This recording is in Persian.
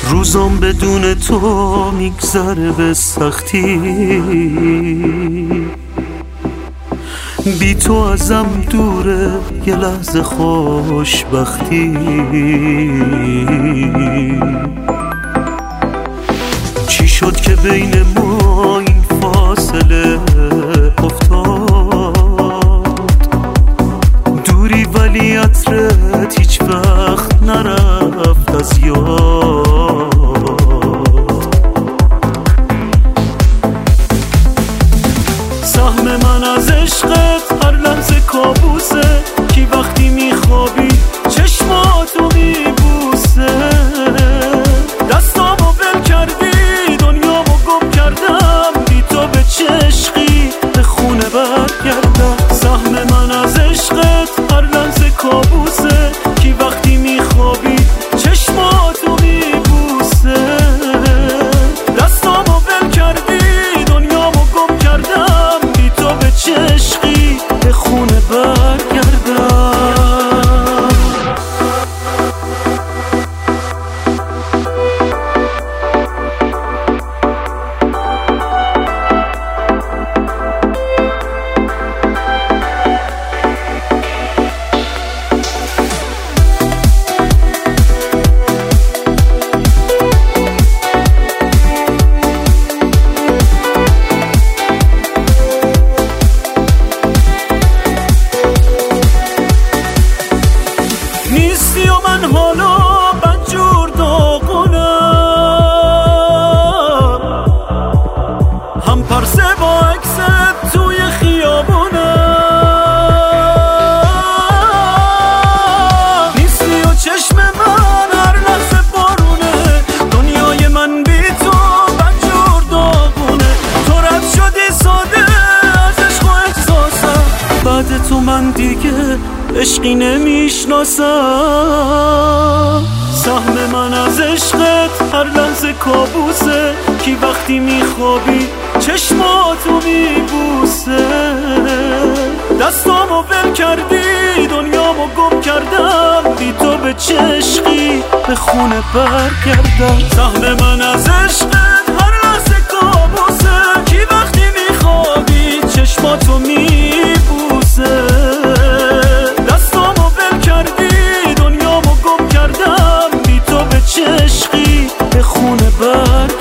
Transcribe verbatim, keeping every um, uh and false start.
روزام بدون تو میگذره به سختی، بی تو ازم دوره یه لحظه خوشبختی. چی شد که بین ما این فاصله افتاد؟ دوری ولی عطرت هیچ وقت نرفت از یاد. سهم من از عشقت هر لحظه کابوسه، کی وقتی میخوابی چشماتو میبوسه. دستامو ول کردی دنیامو گم کردم، بی تو به چشقی به خونه برگردم. سهم من از عشقت هر لحظه کابوسه، کی وقتی میخوابی چشماتو میبوسه. دستامو ول کردی دنیامو گم کردم، بی تو به چشقی به خونه برگردم. نیستی و من حالا بدجور داغونم، هم پرسه با عکست توی خیابونم. نیستی و چشم من هر لحظه بارونه، دنیای من بی تو بدجور داغونه. تو رد شدی ساده از عشق و احساسم، بعد تو من دیگه عشقی نمیشناسم. سهم من از عشقت هر لحظه کابوسه، کی وقتی میخوابی چشماتو میبوسه. دستامو ول کردی دنیامو گم کردم، بی تو به چشقی به خونه برگردم. سهم من از عشقت هر لحظه کابوسه، کی وقتی میخوابی چشماتو میبوسه. دنیامو گم کردم، بی تو به چشقی به خونه بر